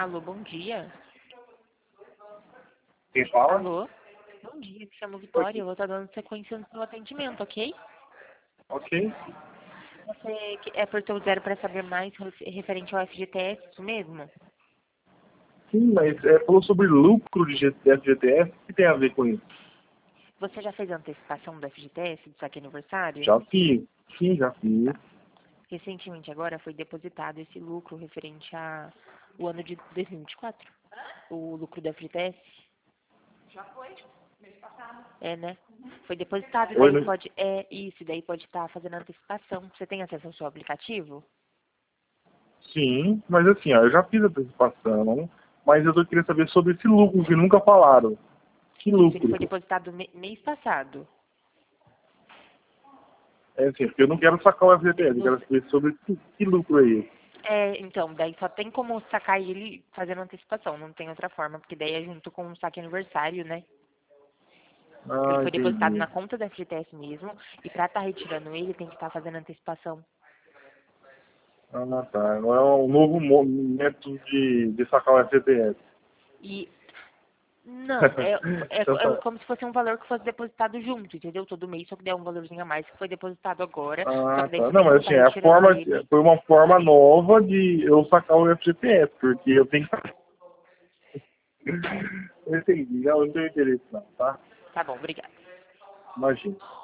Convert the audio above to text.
Alô, bom dia. Quem fala? Alô? Bom dia, me chamo Vitória, eu vou estar dando sequência no seu atendimento, ok? Ok. Você é por seu zero para saber mais referente ao FGTS, isso mesmo? Sim, mas falou sobre lucro de FGTS, o que tem a ver com isso? Você já fez a antecipação do FGTS, do saque aniversário? Já fiz. Sim, já fiz. Recentemente agora foi depositado esse lucro referente a o ano de 2024, o lucro do FGTS. É, né? Foi depositado, Oi, daí né? pode, é isso, daí pode estar fazendo antecipação. Você tem acesso ao seu aplicativo? Sim, mas assim, ó, eu já fiz a antecipação, mas eu tô querendo saber sobre esse lucro que nunca falaram. Que Isso, ele lucro? foi depositado mês passado. É assim, porque eu não quero sacar o FGTS, eu quero Você, saber sobre que lucro é esse. então, daí só tem como sacar ele fazendo antecipação, não tem outra forma, porque daí é junto com o saque aniversário, né? Ele Ah, foi depositado entendi. na conta da FGTS mesmo, e pra estar retirando ele, tem que estar fazendo antecipação. Ah, tá. Não é um novo método de sacar o FGTS. E não, Então é tá. como se fosse um valor que fosse depositado junto, entendeu? Todo mês, só que der um valorzinho a mais que foi depositado agora, só Ah, que daí tá. você Não, tem mas como estar assim, é a retirando forma, ele. foi uma forma nova de eu sacar o FGTS, porque eu tenho que. Eu entendi, não, eu não tenho interesse não, tá? Tá bom, obrigada. Imagina.